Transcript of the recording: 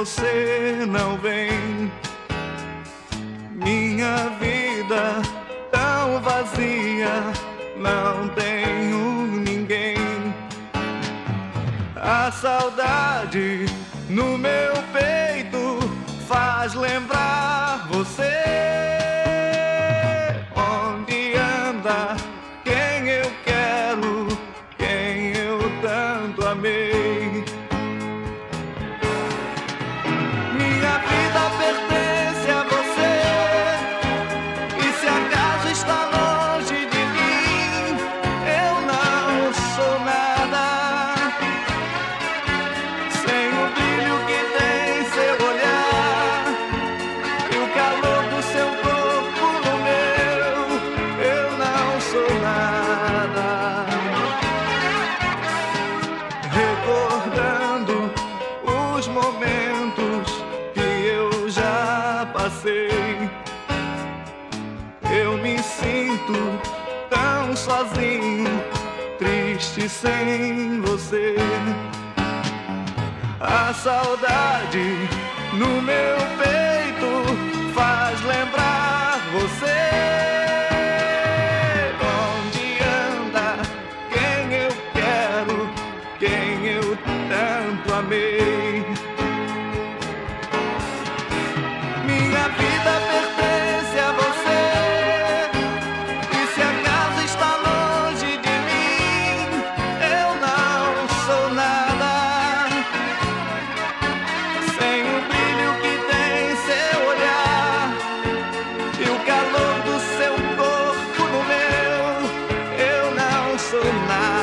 você não vem. Minha vida tão vazia, não tenho ninguém. A saudade no meu peito faz lembrar você. Onde anda quem eu quero, quem eu tanto amei. Minha vida pertence a você, e se acaso está longe de mim, eu não sou nada. Sem o brilho que tem seu olhar e o calor do seu corpo no meu, eu não sou nada. Recordando os momentos que eu já passei, eu me sinto tão sozinho, triste sem você. A saudade no meu peito faz lembrar você. Onde anda quem eu quero, quem eu tanto amei. Minha vida pertence a você, e se acaso está longe de mim, eu não sou nada. Sem o brilho que tem seu olhar e o calor do seu corpo no meu, eu não sou nada.